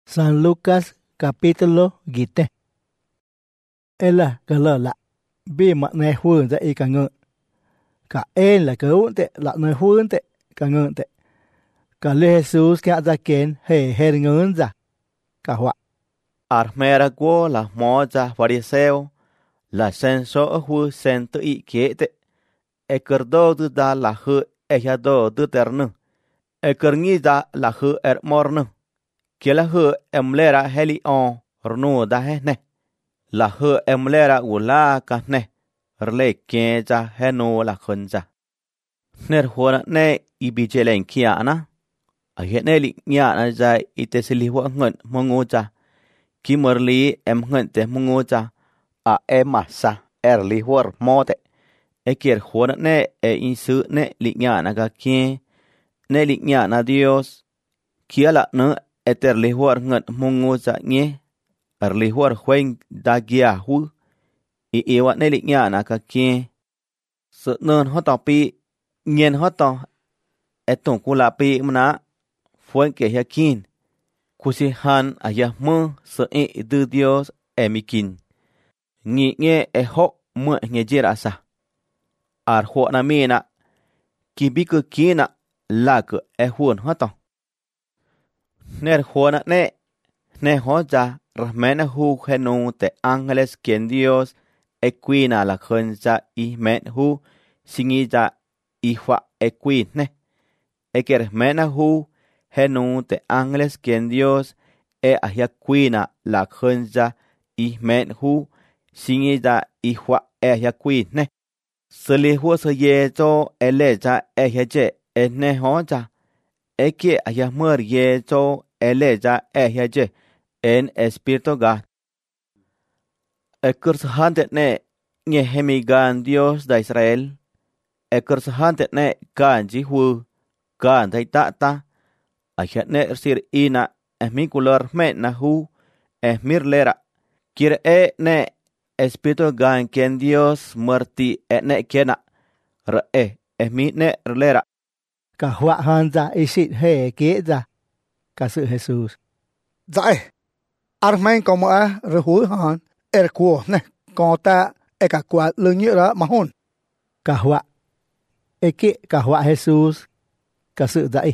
San Lucas capítulo 20. Ella cả lờ lạ, bi mặt này huân ra y cả ngợn. Cả là cả uốn tệ, lạ nơi huân tệ, cả ngợn tệ. Cả lê Jesus cả ra kén hề ngớn ra. Cả họa. Armera quo la moja fariseo, la senso hu sento i kiete, e kerdo du da la hu e hado du ternu, e kerni da la hu mornu, que la hu emlera heli on, rnu da hene, la hu emlera ula kahne, rle keja heno la khunja. Ner huana ne ibijelen kiana, a heneli nyana ja itesili wa ngon mongoja. Khi mơ lý em ngân tế mông ngô cha, à em mà sa, lý huar mô tế. Kier huar nè, in sư nè lý nhã na ga kien, nè lý nhã na Dios. Kia lạ nè, lý huar ngân mông ngô cha nghe, lý huar khuên da gia hu. Iwa nè lý nhã na ga kien. Sự nơn hóa tỏ pi, nhiên hóa tỏ, tổng cụ lạ pi mna, phuên kể hiya kien. Kusihan ayah me se de Dios emikin. Nge ho me ngejerasa. Ho na mena. Kibiko kina lak huon hoto. Ner huona ne hoja rahmena hu henu te ángeles quien Dios equina la khonja ihmen hu singija ihwa equin ne. Ekermena hu henu te ángeles quien Dios ahyaquina la khonja ihmen hu singida ihwa ahyaquin ne. Seli hu se ye cho eleja ahyaje ne hoja. Eke ahyamur ye cho eleja ahyaje en espíritu God. Ekurshante ne nye hemigan Dios de Israel. Ekurshante ne kanji hu kan ta. Ajane sir ina esmicular mena hu esmirlera. Kir ne espíritu gan quien Dios muerti ne kena. Esmi ne rlera. Cả họa hàn ra isit hề kế ra. Cả sự Jesus. Dạy. Armen có mỡ rửa hối hàn. Của nè. Có ta cả quả lương nhựa đó mà hôn. Cả họa. Cả họa Jesus. Cả sự dạy.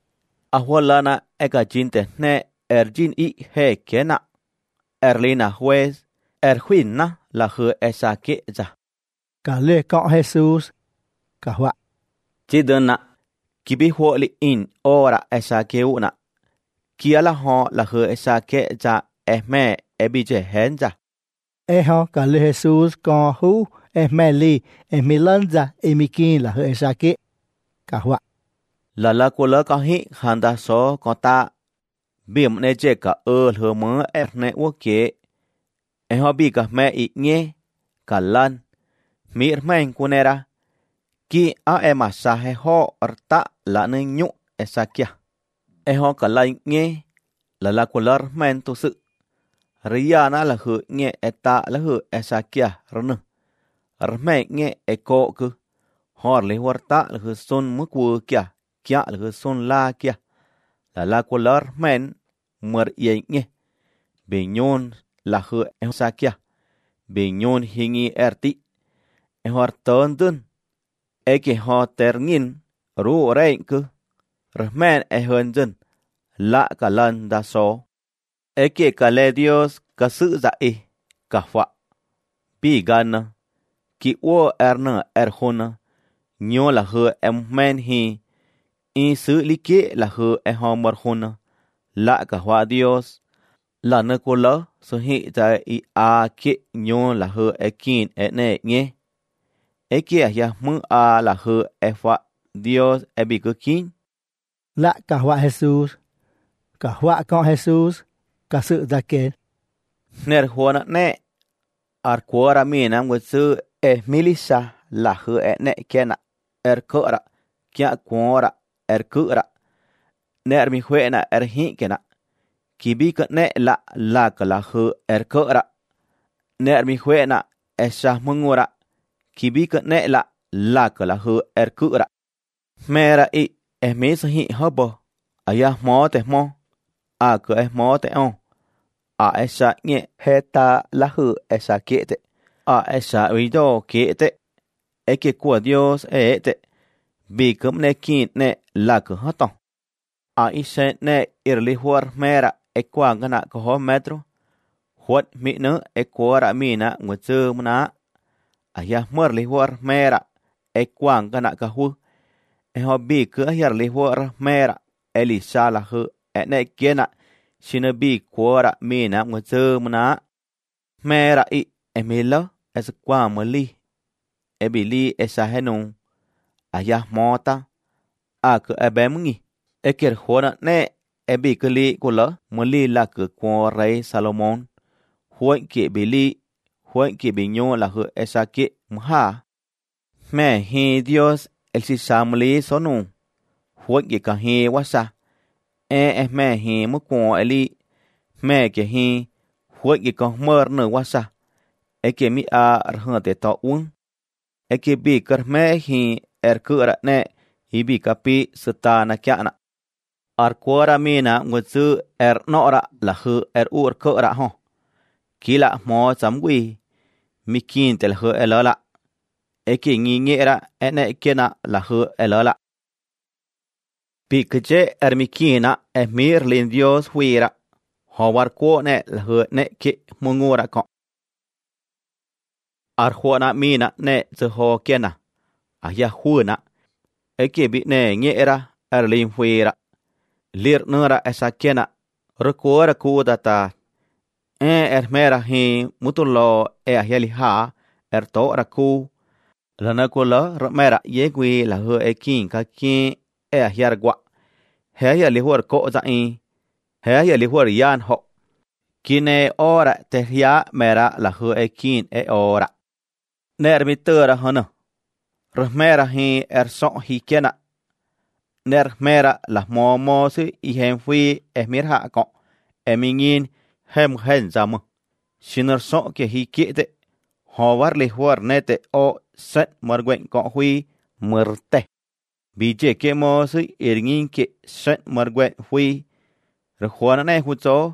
Ahualana eka jinte ne jin i he kena. Lina juez, huina la hu esa ke ja. Cả lê cọ Jesus. Cả họa. Chidana, kibi huoli in ora esa ke una. Kia la ho la hu esa ke ja me ebije henja. Ho cả lê Jesus có hu me li milanza emikin la hu esa ke. Cả họa. La kula ka hi handa so ko ta bim ne je ka hơ mơ ne wo ke ho bi ka me i nge ka lan mir men kunera ki ma sa he ho arta la ne nyu esakia ho ka la nge la kula men tu sự riana la hu nge eta la hu esakia rnu arme nge eko ku hor le warta la hu son mu ku kya kia là son la kia la color men mer yenge beñon la hu sa kia beñon hingi erti hortondun eke ho terngin ru renku rahman hundun la kalan da so eke kale Dios ka sự dạy ka fa bi gan ki o erna erhona nyo la hu men hi y sự lý kế là hư ho mor hona la cả hoa Dios la ne kola so hi ta i a ke nyo la hư kin ne nghe kia ya mu a la hư fa Dios bi ko kin La cả hoa Jesus. Cả hoa con Jesus. Cả sự ra kén. Ner hona ne ar quora mina ngwe su milisa la hư ne kena kora kia quora kura ner mi huena hinkena kibi ka ne la ka la hu kura ner mi huena esa mungura kibi ka ne la ka la hu kura mera i mi sa hi hobo aya mo te mo a que es mote on, a esa nye heta la hu esa kiete, a esa oído kiete, que của Dios ete, bi cum ne kin ne la que hoton, a isen ne irli huar mera quang gana ko metro, huat mi no quora mina ngutsu muna, a ya morli huar mera quang gana ka hu, ho bi que hirli huar mera elisa la hu ne kiena, shinabi quora mina ngutsu muna, mera I emilo es quang mali, ebili esa henun, a ya mota, a que ebemungi, eker huana ne ebi keli kula mali la que con rey Salomón, huan que binyo la hu esa que mha. Me hi Dios el si samli sonu, huan que kahi wasa, es me hi mu con eli, me que hi, huan que con mer no wasa, que mi a rhante ta un, que bi ker me hi kura ne, hibi kapi setana kiana. Arquara mina ngutsu nora la hu kura ho. Kila mo samwi, mikin tel hu elola. Eki ngingera ene kena la hu elola. Pikje mikina mir lin Dios huira. Howar ko ne la hu ne ki mungura ko. Arhuana mina ne ho kena. Aya huina. Eki bi ne ngera lin huira. Lir nura esa kena. Recuora kudata. Mera hi mutulo ahiali ha to raku. Lana kula mera yegui la hu kin ka kin ahiar gwa. Heya li huar ko za in. Heya li huar yan ho. Kine ora te ya mera la hu kin ora. Ner mitura hono. Mera hi son hi kena. Ner mera la momosi y henfui mirha ko. Emingin hem hen zamu. Shinner son que hi kiete. Howar li huar nete o set marguen ko hui merte. Bije ke mosi irngin ke set marguen hui. Rejuana ne huzo.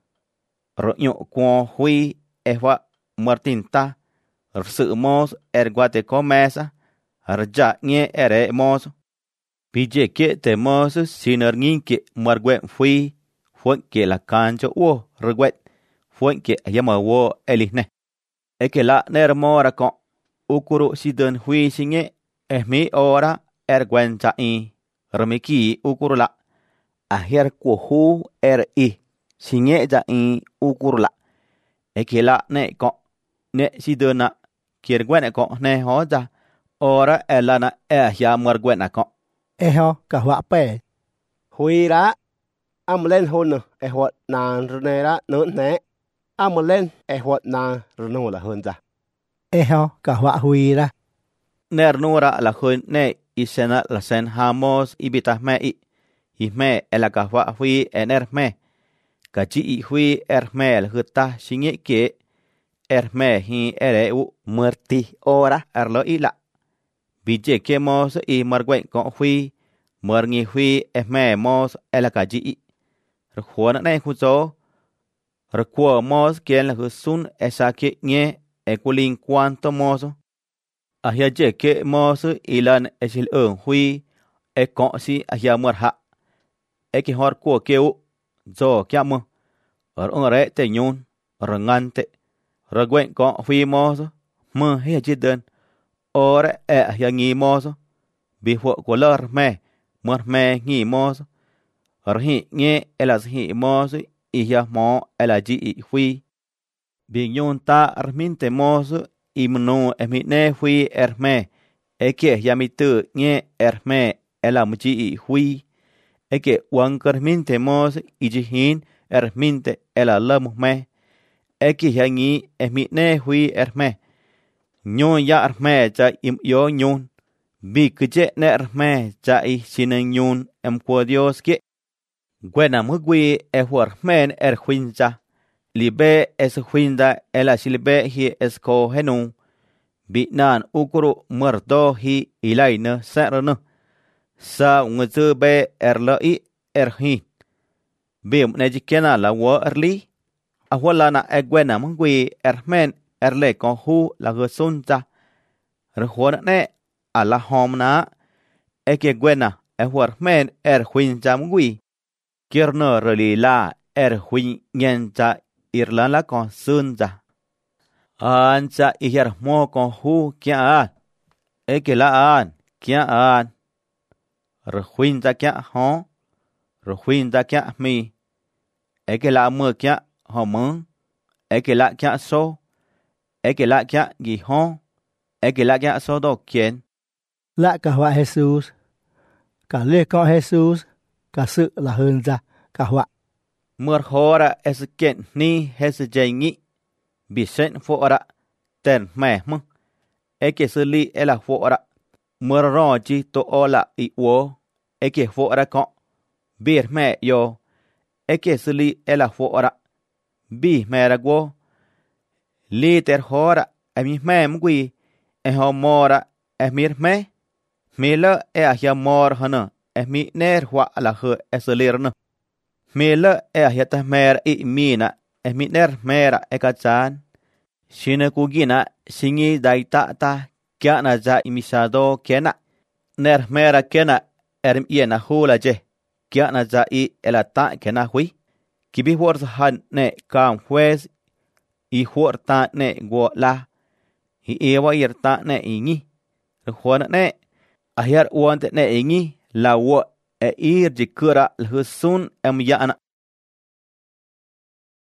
Ronyo kwa hui ehwa martinta. Rsu mos guate comesa. Arja nye ere mos. Bije ke te mos sinerngin ke marguen hui. Fuen que la cancha wo reguet. Fuen que llama wo elisne. Que la nermora con ukuru sidun hui singe mi ora erguenza in. Remiki ukuru la. Aher kuhu i. Singe ja in ukuru la. Que la ne con ne siduna. Kierguene con ne hoja. Ora elana ya muerguena con. Eho kahwa pe. Hui ra. Amlen hôn ehwat na runera no ne. Amlen ehwat na runo la hôn ra. Eho kahwa hui ra. Nernura la hôn ne isena la sen hamos ibitas me I. Isme la kahwa hui enerme. Kachi I hui erme el huta singe ke. Erme hi ere u muerti ora erlo ila. Bije ke mos I marguen con hui. Muerngi hui esme mos el kachi I. Rejuana ne huzo. Recuo mos quien la husun esa que nye ekulin cuanto mozo. Ahia je que mos ilan esil hui con si ahia muerha. Que hor cuo keu zo kiamo. Re te nyun rengante. Reguen con hui mozo. Mu hia jiden. Ore ahia ngi mozo. Bihuo color me. Muer me ngi mozo. Rhi nye elas hi mozo. Iya mo elaji I hui. Binyun ta arminte mozo. Imnu emine hui erme. Eke yamitu nye erme elamuji I hui. Eke wankarminte mozo. Ijihin erminte elalamume. Eke yangi emine hui erme. Nyun ya erme cha im yo nyun. Bikje ne erme cha I sinen nyun emkwo Dios ke. Gwena mugwi huar men huinza. Libe es huinda silbe hi esko henu. Binan ukuru muerto hi ilaina serno. Sa ngutube erloi erhin. Bim ne jikena la wo erli. Ahwala na egwena mungwi ermen erle con hu la gusunta. Rehuana ne a la homna. Eke gwena ehwarmen huinja mungwi. Kierno reli la huin nyenja irlan la con sunja. Ancha ihermo con hu kia an. Eke la an kia an. Rehuinja kia hon. Rehuinja kia mi. Eke la mưa kia hò mướn. Eke la kia so. Eke la kia ghi hon. Eke la kia so do kien. Lại cả họa Jesus. Cả lê con Jesus. Cả sự là hơn ra cả họa. Mưa hora es kiện ni hes jay nghị. Bị sen phô ra. Tên mẹ mưng. Eke sư li e la phô ra. Mưa rò chi to o la i wo. Eke phô ra con. Bir mẹ yo. Eke sư li e la phô ra. Bi mẹ ra wo. Li ter hora. E mi mẹ mgui. E ho mora. E mir mẹ. Mi lơ e a hia mor hana. E mi ner hua la hơ e sư lir nơ. Mi lơ e a hia ta mera i mina. E mi ner mera e ka chan. Shina kugina singi dai ta kia na ja imisado kena. Ner mera kena erm iena hula je. Kia na ja i elata kena hui. Kibi huor han ne kam juez. I huor ta ne go la. I ewa ir ta ne ingi. Ruhuana ne. Ahiar uante ne ingi la wo e ir jikura lhusun em yana.